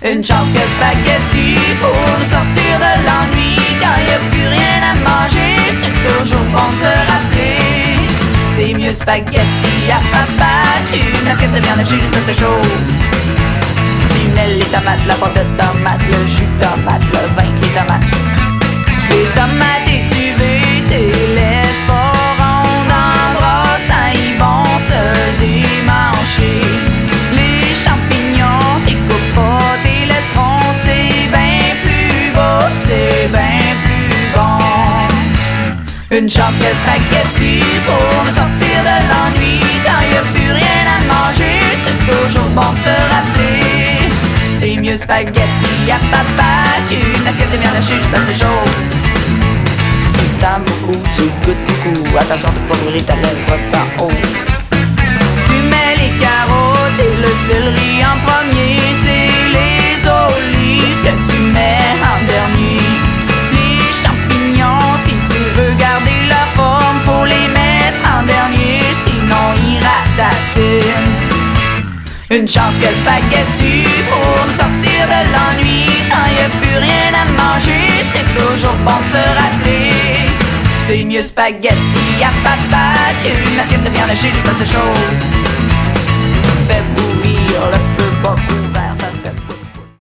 Une chance que spaghetti pour nous sortir de l'ennui. Quand y a plus rien à manger, c'est toujours bon de se rappeler. C'est mieux spaghetti à papa qu'une assiette de viande hachée juste à c'est chaud. Tu mets les tomates, la pâte de tomate, le jus de tomate, le vin qui est tomate. Les tomates étuvées, t'es laisses pas rondes en brossant, ils vont se démancher. Les champignons, t'es coupes pas, t'es laisses roncer, ben plus beau, c'est ben plus bon. Une chance que spaghetti pour nous sortir de l'ennui. Quand y a plus rien à manger, c'est toujours bon de se rappeler. C'est mieux spaghetti à papa qu'une assiette de viande hachée juste à ses jours. Tu sens beaucoup, tu goûtes beaucoup, attention de pas brûler ta lèvre d'en haut. Tu mets les carottes et le céleri en premier, c'est les olives que tu mets en dernier. Les champignons, si tu veux garder leur forme, faut les mettre en dernier, sinon ils ratatinent. Une chance que spaghetti pour nous sortir de l'ennui. Quand y a plus rien à manger, c'est toujours bon de se rappeler. C'est mieux spaghetti à papa qu'une assiette de viande hachée juste à ses chaud. Fais bouillir le feu beaucoup.